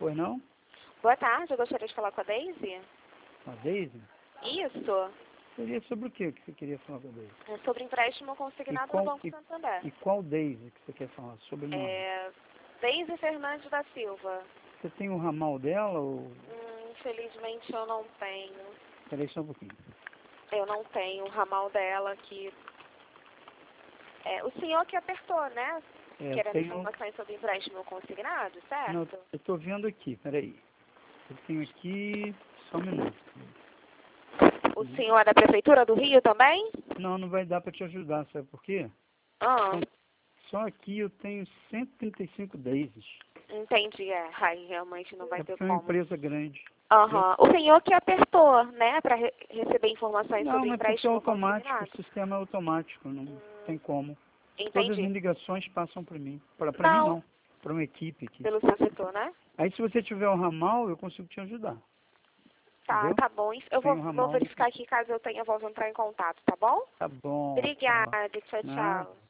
Pois não? Boa tarde, eu gostaria de falar com a Deise. A Deise? Isso. Seria sobre o que você queria falar com a Deise? É sobre empréstimo consignado no Banco Santander. E qual Deise que você quer falar? Sobre o nome? Deise Fernandes da Silva. Você tem o ramal dela ou... Infelizmente eu não tenho. Peraí só um pouquinho. Eu não tenho o ramal dela aqui. O senhor que apertou, né? Querendo informações sobre empréstimo consignado, certo? Não, eu estou vendo aqui, peraí. Eu tenho aqui... Só um minuto. O senhor é da Prefeitura do Rio também? Não, não vai dar para te ajudar, sabe por quê? Só aqui eu tenho 135 Daises. Entendi, aí realmente não vai ter como. É uma empresa grande. O senhor que apertou, né, para receber informações sobre empréstimo consignado? Não, é porque é automático, o sistema é automático, não tem como. Entendi. Todas as ligações passam para mim. Para mim não, para uma equipe aqui. Pelo seu setor, né? Aí se você tiver o ramal, eu consigo te ajudar. Tá bom. Eu vou verificar aqui, caso eu tenha, eu vou entrar em contato, tá bom? Tá bom. Obrigada, tchau, tchau.